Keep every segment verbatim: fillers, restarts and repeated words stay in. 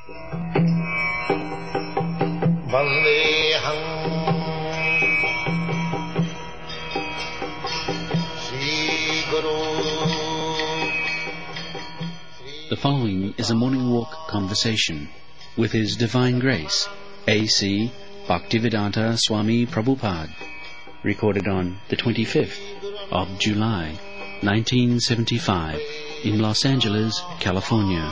The following is a morning walk conversation with His Divine Grace, A C Bhaktivedanta Swami Prabhupada, recorded on the twenty-fifth of July, nineteen seventy-five, in Los Angeles, California.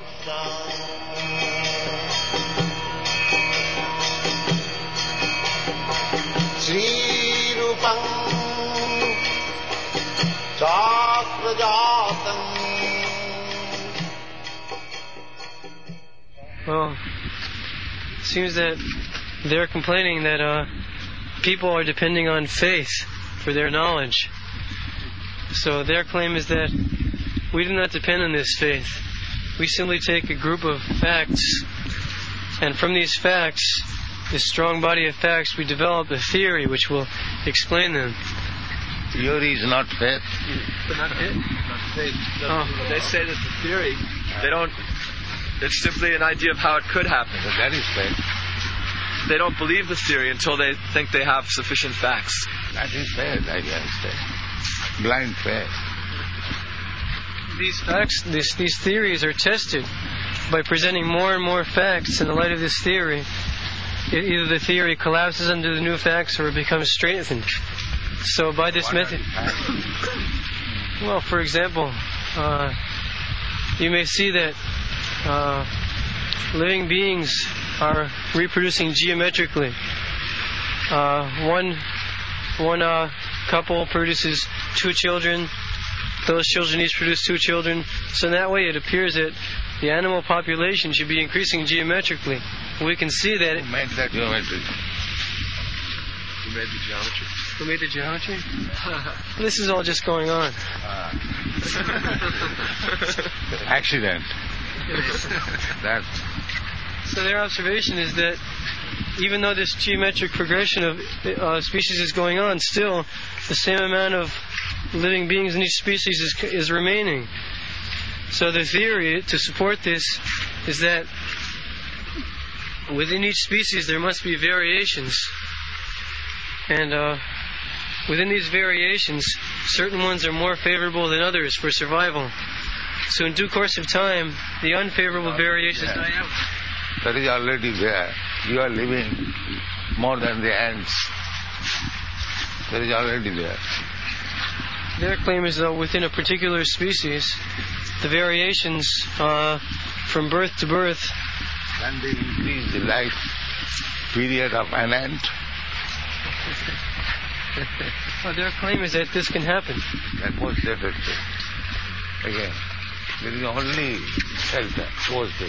Well, it seems that they're complaining that uh, people are depending on faith for their knowledge. So their claim is that we do not depend on this faith. We simply take a group of facts, and from these facts, this strong body of facts, we develop a theory which will explain them. Theory is not faith. But not faith? Not faith. No, Oh. They say that the theory, they don't, it's simply an idea of how it could happen. But that is faith. They don't believe the theory until they think they have sufficient facts. That is faith, I can say. Blind faith. These facts, this, these theories are tested by presenting more and more facts in the light of this theory. E- either the theory collapses under the new facts or it becomes strengthened. So by this What method, are the facts? well, for example, uh, you may see that uh, living beings are reproducing geometrically. Uh, one one uh, couple produces two children. Those children each produce two children. So in that way, it appears that the animal population should be increasing geometrically. We can see that. Who made that geometry? Who made the geometry? Who made the geometry? This is all just going on. Ah. Accident. That. So their observation is that even though this geometric progression of uh, species is going on, still the same amount of living beings in each species is, is remaining. So the theory to support this is that within each species there must be variations. And uh, within these variations, certain ones are more favorable than others for survival. So in due course of time, the unfavorable variations die out. That is already there. You are living more than the ants. That is already there. Their claim is that within a particular species, the variations uh, from birth to birth. Can they increase the life period of an ant? Well, their claim is that this can happen. That was that. Again, there is only shelter. Was that?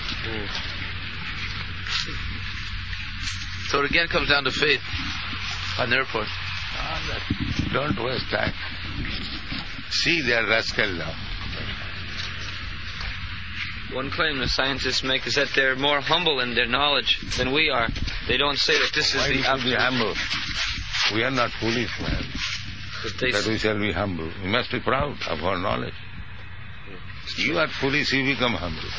So it again comes down to faith on their part. Ah, that, don't waste time. See their rascal now. One claim the scientists make is that they're more humble in their knowledge than we are. They don't say that this is Why the we should be absolute. humble? We are not foolish, man. But they That we shall be humble. We must be proud of our knowledge. You are foolish, you become humble.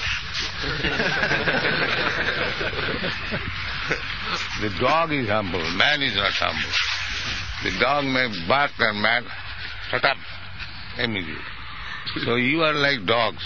The dog is humble, man is not humble. The dog may bark and man, shut up, immediately. So you are like dogs.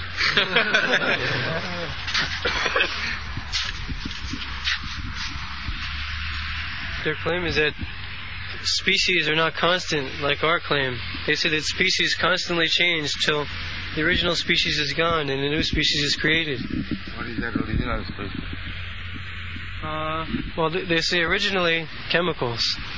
Their claim is that species are not constant like our claim. They say that species constantly change till the original species is gone and a new species is created. What is that original species? Uh, well, they they say originally chemicals.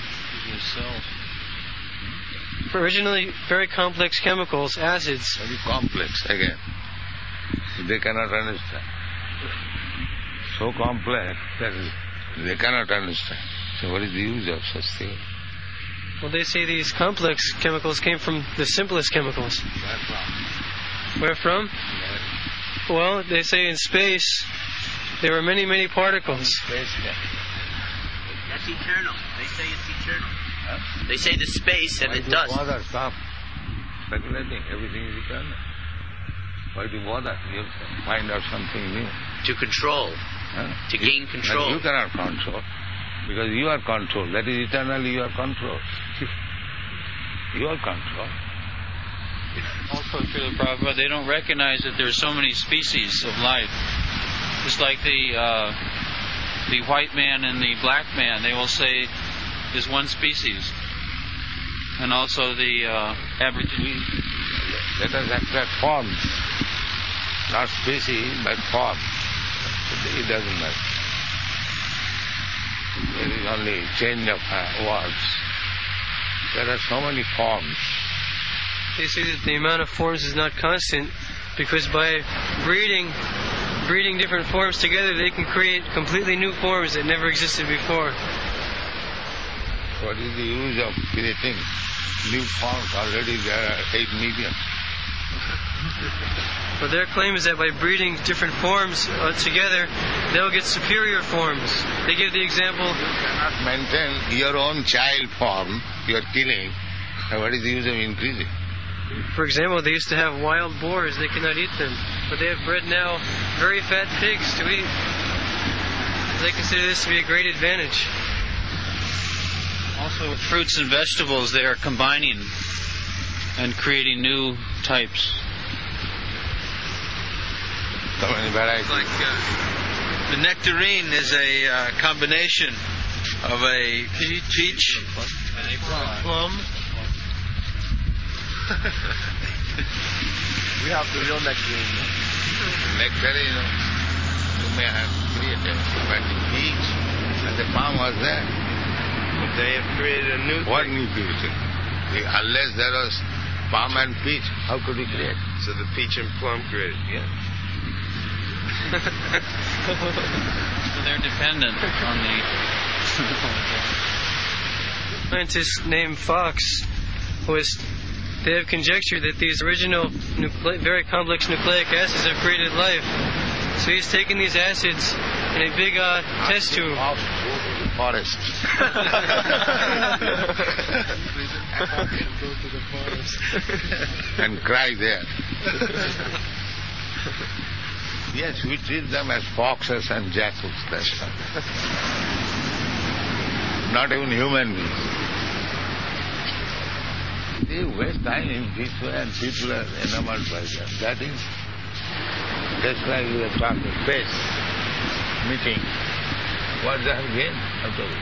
Originally very complex chemicals, acids. Very complex again. They cannot understand. So complex that they cannot understand. So what is the use of such thing? Well, they say these complex chemicals came from the simplest chemicals. Where from? Where from? Well, they say in space there were many, many particles. Space, yeah. That's eternal. They say it's eternal. Huh? They say the space and Why it do does. Father stop speculating? Everything is eternal. Why do you bother? You find out something new. To control. Huh? To gain control. You cannot control. Because you are control. That is eternally you are control. You are control. Also, Srila Prabhupada, they don't recognize that there are so many species of life. Just like the uh, the white man and the black man, they will say is one species. And also the uh, Aboriginal. Let us accept form. Not species, but form. It doesn't matter. There is only change of uh, words. There are so many forms. They say that the amount of forms is not constant because by breeding breeding different forms together, they can create completely new forms that never existed before. What is the use of creating new forms? Already there are eight million. But their claim is that by breeding different forms uh, together, they'll get superior forms. They give the example. You cannot maintain your own child form, you are killing. And what is the use of increasing? For example, they used to have wild boars. They cannot eat them. But they have bred now very fat pigs to eat. They consider this to be a great advantage. Also with fruits and vegetables, they are combining and creating new types. So many varieties. Like uh, the nectarine is a uh, combination of a peach and a plum. We have the real nectarine. Nectarine, you know, you may have created, but the peach and the palm was there. But they have created a new What thing. new creation? The- Unless there was palm and peach, how could we create? So the peach and plum created. Yeah. So they're dependent on the... Scientist named Fox was... They have conjectured that these original nucle- very complex nucleic acids have created life. So he's taken these acids in a big uh, test tube. Go to the forest. Go to the forest. And cry there. Yes, we treat them as foxes and jackals. That's all. Not even human beings. They waste time in this way and people are enamored by them. That is, that's why we are talking face, meeting. What they have gained out of it.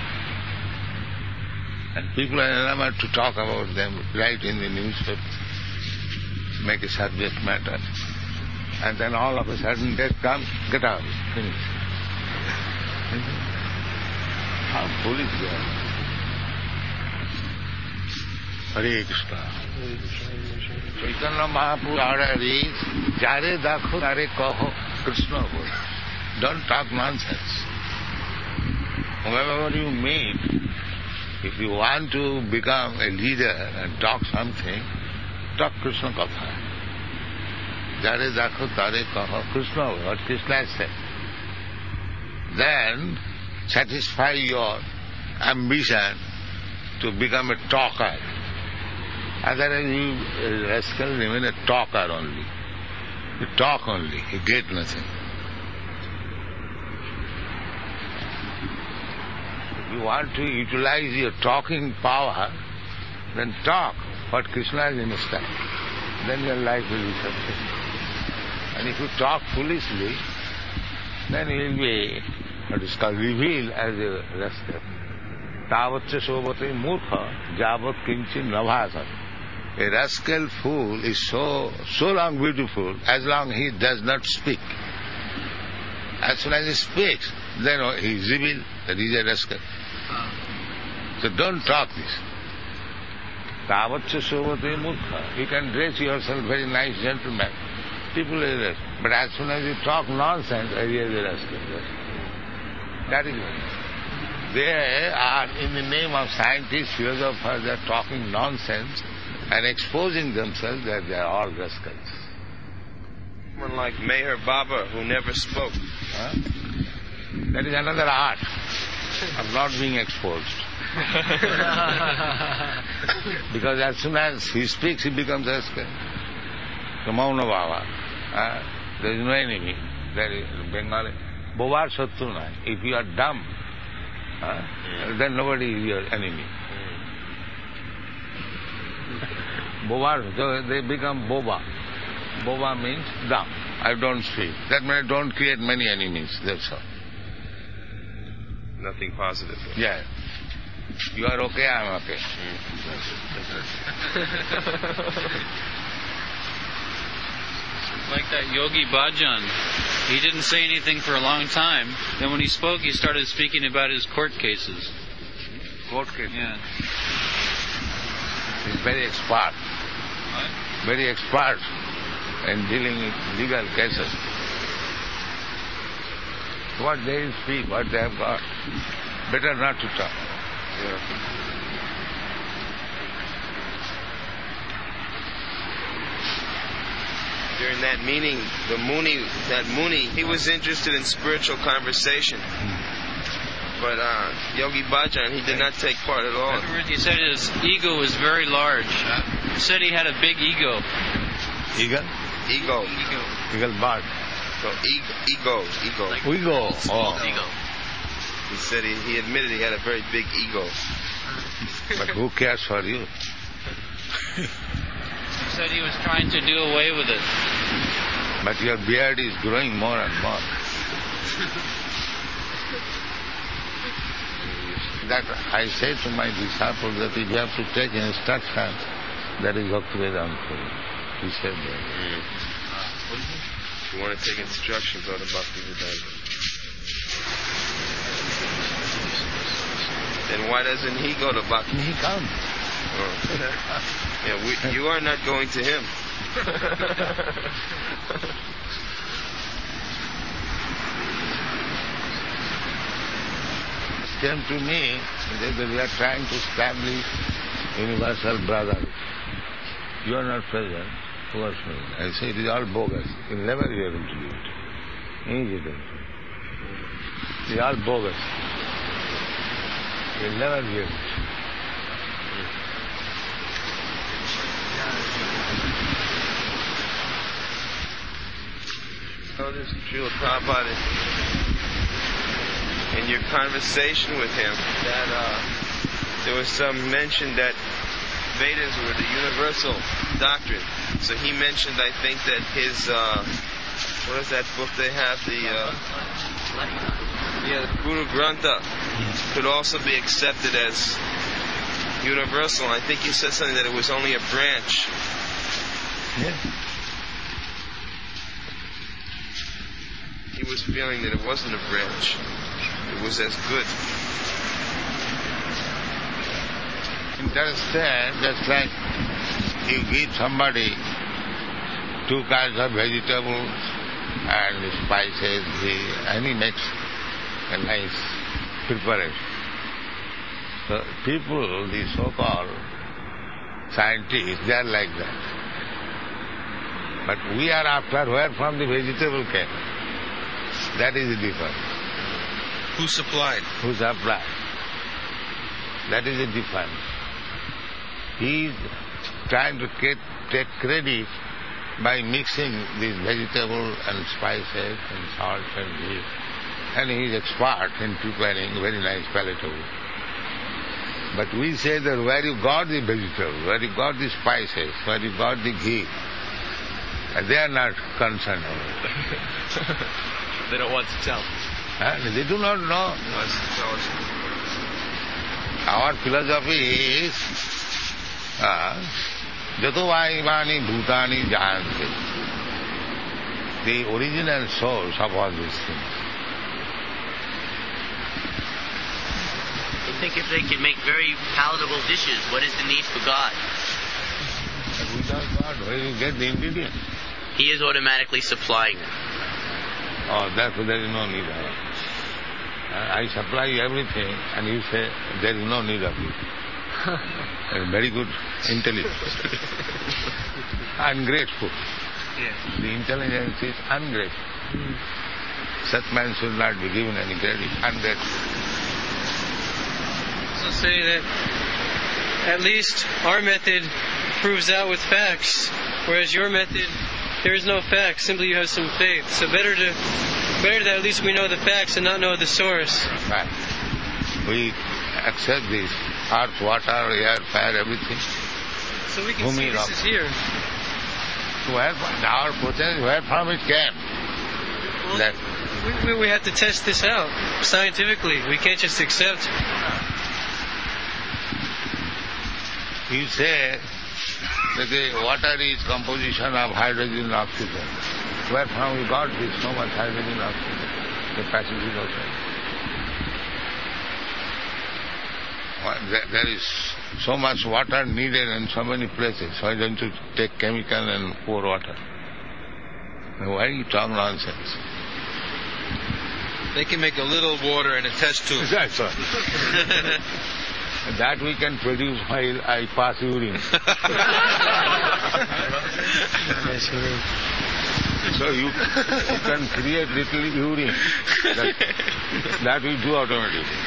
And people are enamored to talk about them, write in the newspaper, make a subject matter. And then all of a sudden death comes, get out, finish. How foolish they are. Hare Krishna. Chaitanya Mahaprabhu order is, Jare dakho tare kaho Krishna bol. Don't talk nonsense. Whoever you meet, if you want to become a leader and talk something, talk Krishna Katha. Jare dakho tare kaho Krishna bol. What Krishna said. Then satisfy your ambition to become a talker. Otherwise you, a rascal, remain a talker only. You talk only, you get nothing. If you want to utilize your talking power, then talk what Krishna is inspired. Then your life will be successful. And if you talk foolishly, then you will be what is called revealed as a rascal. Tavatcha sobhate murkha javat kinchin navasat. A rascal fool is so so long beautiful as long he does not speak. As soon as he speaks, then he is revealed that he is a rascal. So don't talk this. Tavatcha sobhate murkha. You can dress yourself very nice gentleman. People are rascal. But as soon as you talk nonsense, he is a rascal. That is it. They are, in the name of scientists, philosophers, they are talking nonsense and exposing themselves that they are all rascals. Someone like Meher Baba who never spoke. Huh? That is another art of not being exposed. Because as soon as he speaks, he becomes rascal. The Mauna Baba. Uh, there is no enemy. There is Bengali. Bobar Sattuna. If you are dumb, uh, mm. then nobody is your enemy. Mm. Bobar, so they become boba. Boba means dumb. I don't speak. That means I don't create many enemies. That's all. Nothing positive. Yeah. You are okay, I am okay. Like that Yogi Bhajan. He didn't say anything for a long time. Then when he spoke, he started speaking about his court cases. Court cases? Yeah. He's very expert. What? Very expert in dealing with legal cases. What they speak, what they have got, better not to talk. Yeah. During that meeting, the Muni, that Muni, he was interested in spiritual conversation. But uh, Yogi Bhajan, he did not take part at all. In other words, he said his ego was very large. He said he had a big ego. Eagle? Ego. Ego. Eagle bird. So ego, ego. Like ego. Oh. Ego. He said he, he admitted he had a very big ego. But who cares for you? He said he was trying to do away with it. But your beard is growing more and more. That I say to my disciples that if you have to take instruction, that is Bhaktivedanta. He said that. Mm. If you want to take instruction, go to Bhaktivedanta. Then why doesn't he go to Bhakti? He comes. Oh. Yeah, we, you are not going to him. Came to me that we are trying to establish universal brotherhood. You are not present. Who are present? I say it is all bogus. You will never be able to do it. Immediately. It is all bogus. You will never be able to. Notice Srila Prabhupada, in your conversation with him, that uh, there was some mention that Vedas were the universal doctrine. So he mentioned, I think, that his, uh, what is that book they have? The, uh, yeah, Guru Grantha could also be accepted as universal. I think he said something that it was only a branch. Yeah. He was feeling that it wasn't a branch. It was as good. Understand, just like you give somebody two kinds of vegetables and spices, and he makes a nice preparation. So people, the so-called scientists, they are like that. But we are after where from the vegetable came. That is the difference. Who supplied? Who supplied. That is the difference. He is trying to get, take credit by mixing these vegetables and spices and salt and ghee. And he is expert in preparing very nice palatable. But we say that where you got the vegetables, where you got the spices, where you got the ghee, they are not concerned about it. They don't want to tell. And they do not know. Our philosophy is Jato Vaivani Bhutani Jayante. The original source of all these things. They think if they can make very palatable dishes, what is the need for God? And without God, where do you get the ingredients? He is automatically supplying them. Oh, therefore there is no need of it. I supply everything, and you say there is no need of it. Very good intelligence. Ungrateful. Yeah. The intelligence is ungrateful. Mm. Such man should not be given any credit. Ungrateful. So say that at least our method proves out with facts, whereas your method there is no facts. Simply you have some faith. So better to, better that at least we know the facts and not know the source. Right. We accept this earth, water, air, fire, everything. So we can Whom see we this love. is here. Where our process, where from it came? Well, That we, we, we have to test this out scientifically. We can't just accept. you say that the water is composition of hydrogen and oxygen. Where from we got this so much hydrogen and oxygen? The Pacific Ocean. Well, there, there is so much water needed in so many places. Why don't you take chemical and pour water? Why you talk nonsense? They can make a little water in a test tube. That's right. That we can produce while I pass urine. So you, you can create little urine. That, that we do automatically.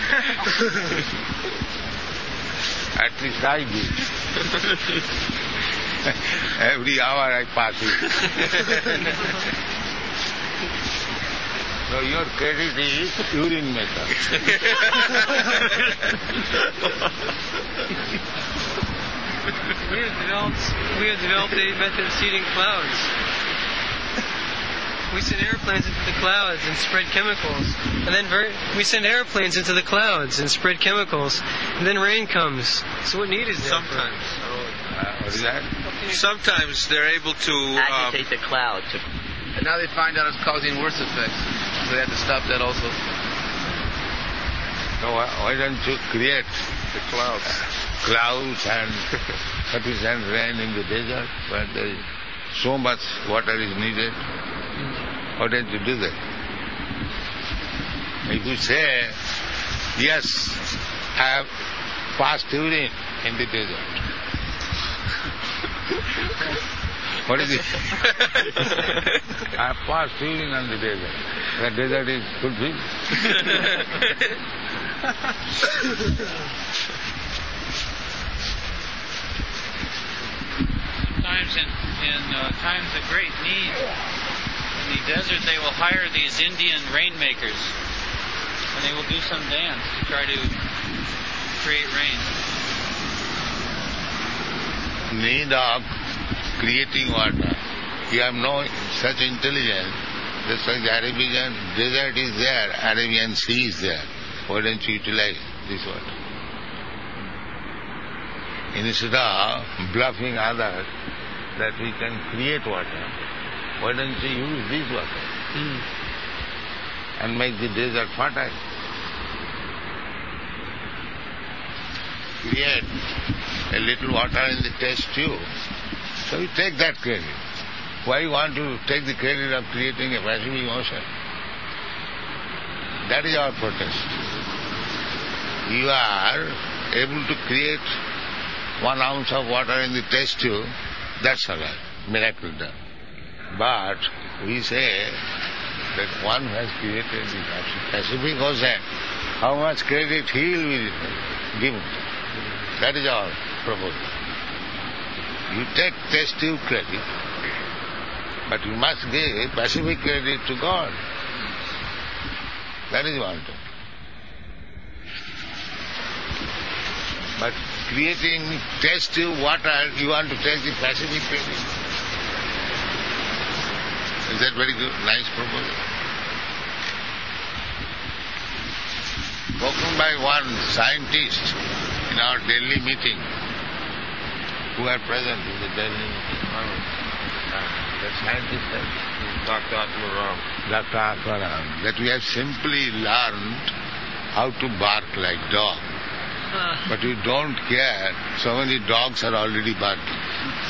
At least I do. Every hour I pass it. So your credit is urine maker. We have developed we have developed a method of seeding clouds. We send airplanes into the clouds and spread chemicals, and then ver- we send airplanes into the clouds and spread chemicals, and then rain comes. So what need is there? Sometimes. Uh, what is that? Sometimes they're able to um, agitate the cloud. To... And now they find out it's causing worse effects. So they have to stop that also. So why, why don't you create the clouds, clouds and sufficient rain in the desert where there is so much water is needed? Why don't you do that? If you say, yes, I have passed urine in the desert. What is it? I have passed urine in the desert. The desert is fulfilled. Sometimes in, in uh, times of great need, in the desert they will hire these Indian rainmakers, and they will do some dance to try to create rain. Need of creating water. You have no such intelligence. Just like the Arabian desert is there, Arabian Sea is there. Why don't you utilize this water? Instead of bluffing others that we can create water, why don't you use this water Mm. and make the desert fertile? Create a little water in the test tube. So you take that credit. Why you want to take the credit of creating a Pacific Ocean? That is our protest. You are able to create one ounce of water in the test tube, that's all right, miracle done. But we say that one has created the Pacific Ocean, how much credit he will be given? That is our proposal. You take test tube credit, but you must give Pacific credit to God. That is one thing. But creating test tube water, you want to take the Pacific credit. Is that very good? Nice proposal. Spoken by one scientist in our Delhi meeting, who are present in the Delhi meeting. The scientist said, Doctor Atmaram. Doctor Atmaram, that we have simply learned how to bark like dog. But we don't care, so many dogs are already barking.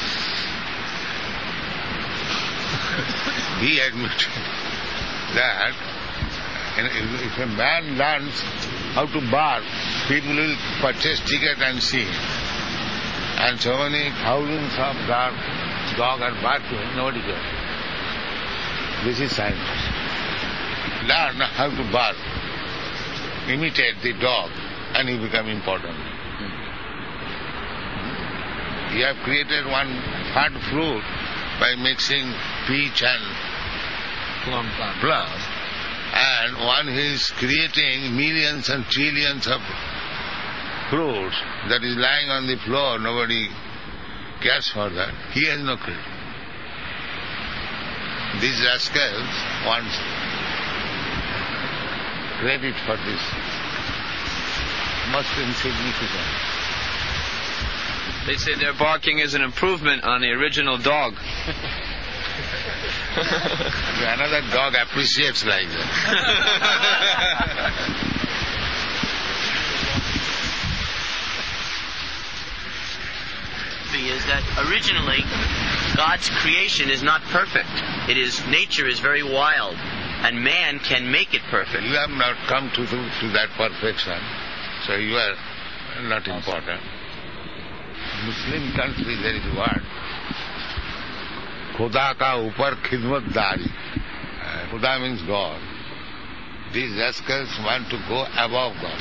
He admitted that if a man learns how to bark, people will purchase ticket and see him. And so many thousands of dog, dog are barking, nobody cares. This is science. Learn how to bark. Imitate the dog and you become important. You have created one fat fruit by mixing peach and Plum. plum, and one is creating millions and trillions of fruits that is lying on the floor, nobody cares for that. He has no credit. These rascals want credit for this. Most insignificant. They say their barking is an improvement on the original dog. Another dog appreciates like that. Is that originally God's creation is not perfect. It is nature is very wild, and man can make it perfect. You have not come to, to, to that perfection, so you are not important. Muslim country there is a word. Khuda ka upar khidmatdari. Khuda means God. These rascals want to go above God.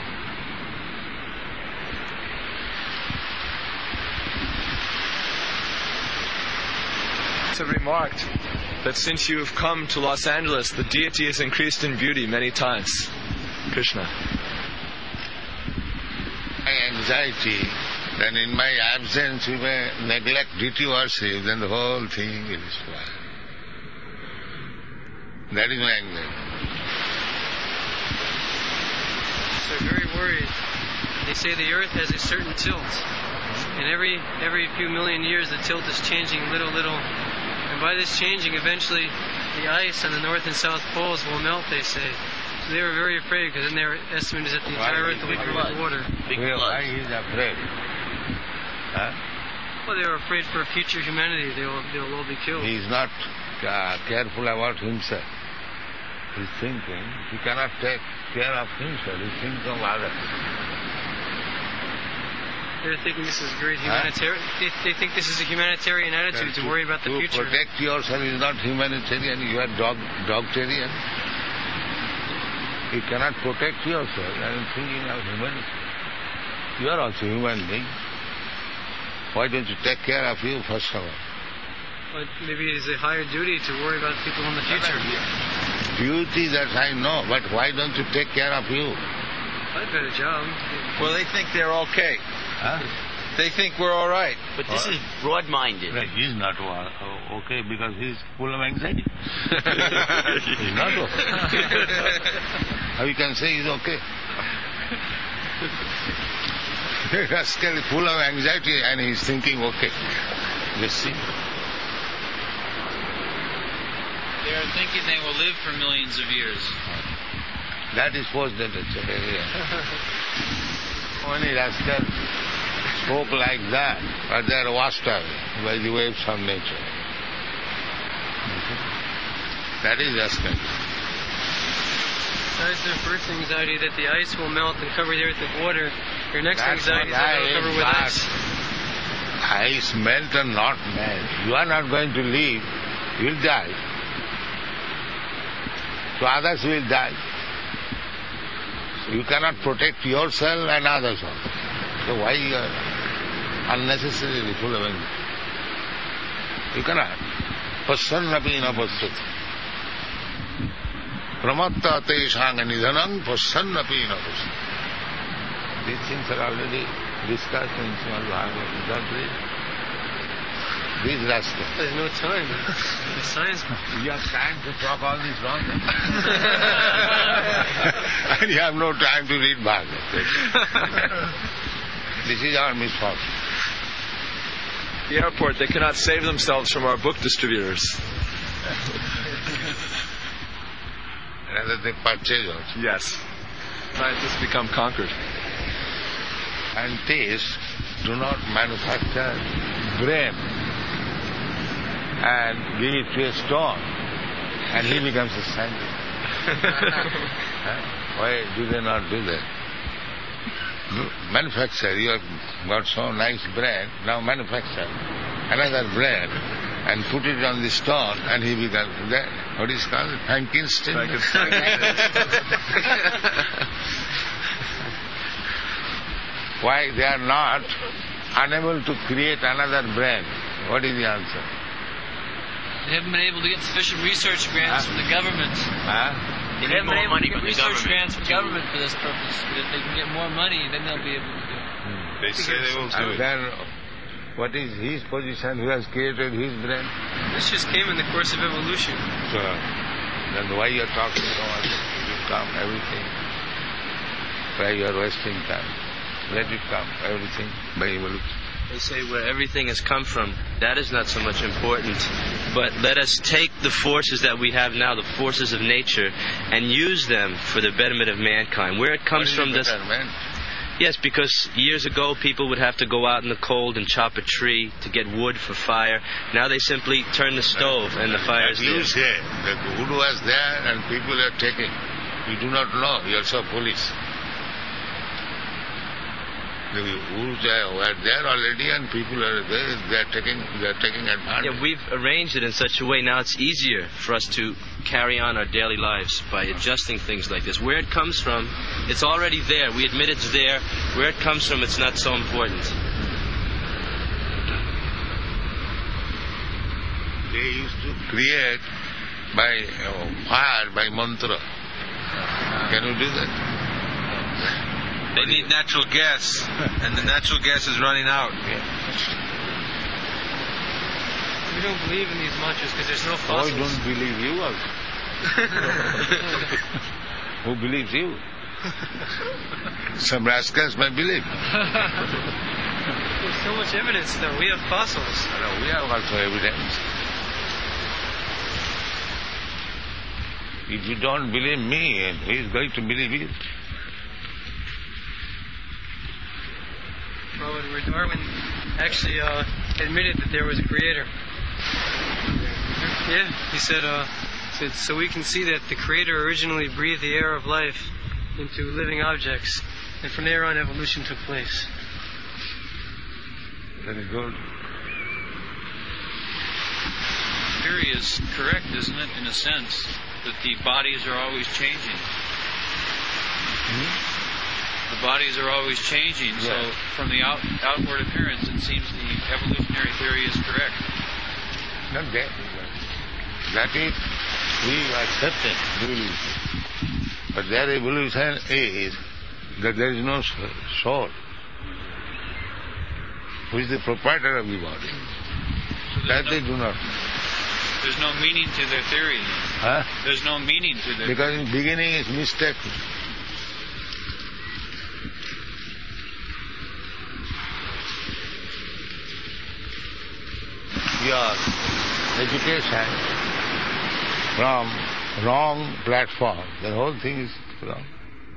Have remarked that since you have come to Los Angeles, the deity has increased in beauty many times. Krishna. My anxiety, then in my absence you may neglect deity worship, then the whole thing will spoil. That is my anxiety. They're very worried. They say the earth has a certain tilt. And every every few million years the tilt is changing little, little. And by this changing, eventually the ice on the north and south poles will melt, they say. So they were very afraid, because then their estimate is that the entire earth will be covered with water. Why he is afraid? Huh? Well, they were afraid for future humanity. They will, they will all be killed. He is not uh, careful about himself. He is thinking, he cannot take care of himself. He thinks of others. They're thinking this is great humanitarian. Huh? They, they think this is a humanitarian attitude to, to worry about the to future. To protect yourself is not humanitarian. You are dog, dogtarian. You cannot protect yourself and thinking of humanity. You are also human being. Why don't you take care of you first of all? But maybe it is a higher duty to worry about people in the future. Duty that I know, but why don't you take care of you? I've got a job. Well, they think they're okay. Huh? They think we're all right. But this is broad-minded. No, he's not okay because he's full of anxiety. He's not okay. How you can say he's okay? He's still full of anxiety and he's thinking okay. Just see. They are thinking they will live for millions of years. That is postdated. Only rascal spoke like that, but they are washed away by the waves of nature. That is rascal. Besides their first anxiety that the ice will melt and cover the earth with water, their next That's anxiety is that it will cover with ice. Ice melt or not melt. You are not going to live. You will die. So others will die. You cannot protect yourself and others also. So why you are unnecessarily full of anger? You cannot. Passannapi na passati. Pramatta teshanga nidhanam passannapi na passati. These things are already discussed in Srimad Bhagavatam. Don't read. These rascals. There's no time. The science. You have time to talk all this wrong. And you have no time to read Bhagavatam. This is our misfortune. The airport, they cannot save themselves from our book distributors. Rather they purchase also. Yes. Scientists become conquered. Scientists do not manufacture brain and give it to a stone and he becomes a scientist. Huh? Why do they not do that? Manufacture, you have got so nice brain, now manufacture another brain and put it on the stone and he becomes, that, what is called? Frankenstein? Frankenstein. Why they are not unable to create another brain? What is the answer? They haven't been able to get sufficient research grants Huh? from the government. Huh? They They need haven't been more able money to get from the research government. grants from the government for this purpose. If they can get more money, then they'll be able to do it. They say they will do And it. then, what is his position? Who has created his brain? This just came in the course of evolution. So, then why you are talking about it? You come, everything. Why you are wasting time? Let it come, everything, by evolution. They say where everything has come from, that is not so much important. But let us take the forces that we have now, the forces of nature, and use them for the betterment of mankind. Where it comes from, this. Yes, because years ago people would have to go out in the cold and chop a tree to get wood for fire. Now they simply turn the stove and the fire is You there. say, the wood was there and people are taking. You do not know, you are so foolish. The woods were there already and people are there, they are taking, they are taking advantage. Yeah, we've arranged it in such a way now it's easier for us to carry on our daily lives by adjusting things like this. Where it comes from, it's already there. We admit it's there. Where it comes from, it's not so important. They used to create by uh, fire, by mantra. Can you do that? They need natural gas, and the natural gas is running out. We don't believe in these mantras because there's no I fossils. don't believe you also. Who believes you? Some rascals may believe. There's so much evidence, though. We have fossils. No, we have also evidence. If you don't believe me, who is going to believe you? Well, where Darwin actually uh, admitted that there was a creator. Yeah, he said, uh, said, so we can see that the creator originally breathed the air of life into living objects, and from there on evolution took place. Very good. Theory is correct, isn't it, in a sense, that the bodies are always changing. Hmm? The bodies are always changing, Yes. so from the out, outward appearance, it seems the evolutionary theory is correct. Not that. That is, we accept it, believe. But their evolution is that there is no soul. Who is the proprietor of the body? So That there's, they no, do not. there's no meaning to their theory. Huh? There's no meaning to their Because in beginning it's mistaken. Your education from wrong platform, the whole thing is wrong.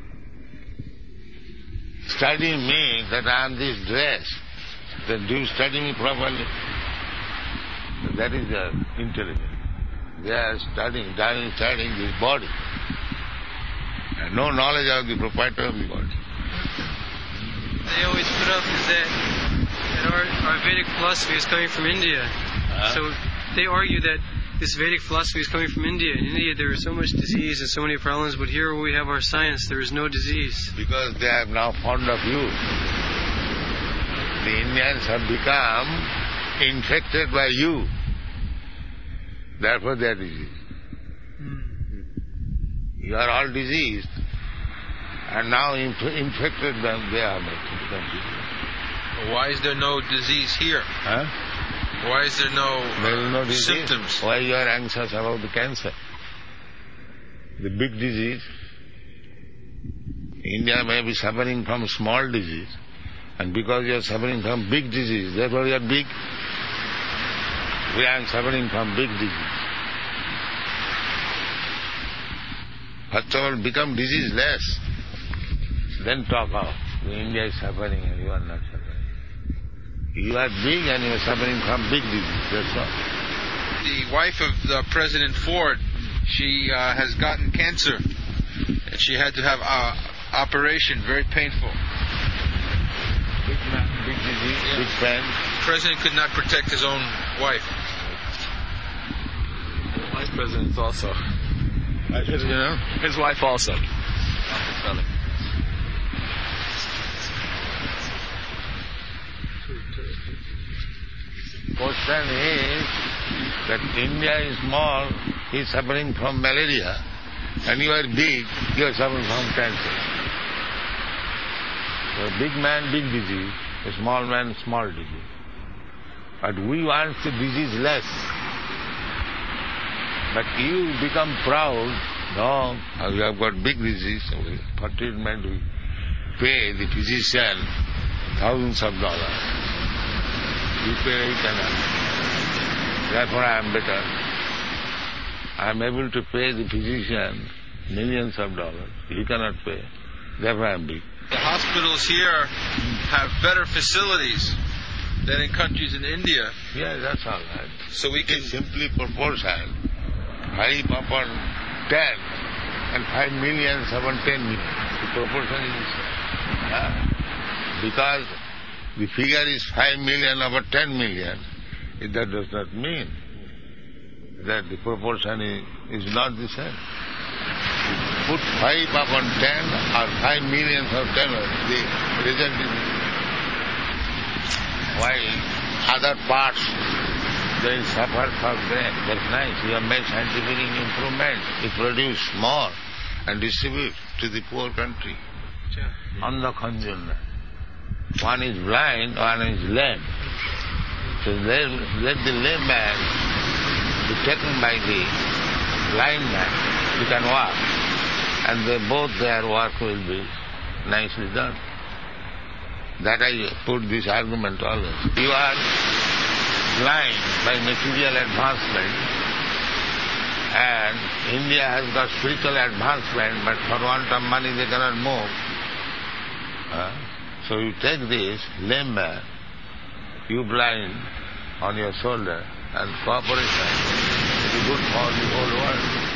Studying me that I am this dress, then do you study me properly? That is their intelligence. They are studying, studying, studying this body. And no knowledge of the proprietor of the body. They always put up is that, that our, our Vedic philosophy is coming from India. Uh-huh. So they argue that this Vedic philosophy is coming from India. In India there is so much disease and so many problems, but here where we have our science, there is no disease. Because they are now fond of you. The Indians have become infected by you. Therefore they are diseased. You are all diseased. And now inf- infected them, they are become diseased. Why is there no disease here? Huh? Why is there no, There is no disease. symptoms? Why you are anxious about the cancer? The big disease. India may be suffering from small disease, and because you are suffering from big disease, therefore you are big. We are suffering from big disease. First of all, become diseaseless. Then talk of the India is suffering and you are not suffering. You are big and you are suffering from big disease, that's all. The wife of uh, President Ford, she uh, has gotten cancer, and she had to have uh, operation, very painful. Big, man, big disease, Yeah. big pain. The president could not protect his own wife. My president's also. You know? His wife also. Question is, that India is small, he is suffering from malaria, and you are big, you are suffering from cancer. So a big man, big disease, a small man, small disease. But we want the disease less. But you become proud, no, you have got big disease, for treatment we pay the physician thousands of dollars. You pay eight enough. Therefore I am better. I am able to pay the physician millions of dollars. He cannot pay. Therefore I am big. The hospitals here have better facilities than in countries in India. Yeah, that's all right. So we can It's simply proportion. Five upon ten and five millions upon ten million. The proportion is the same. Yeah. Because the figure is five million over ten million, that does not mean that the proportion is, is not the same. Put five upon ten or five millions of ten, the result is why other parts they suffer for them. That's nice. You have made scientific improvement. You produce more and distribute to the poor country. On the conjugal. One is blind, one is lame. So let, let the lame man be taken by the blind man. He can walk. And they, both their work will be nicely done. That I put this argument always. You are blind by material advancement, and India has got spiritual advancement, but for want of money they cannot move. Uh, so you take this lame man, you blind on your shoulder, and cooperation will be good for the whole world.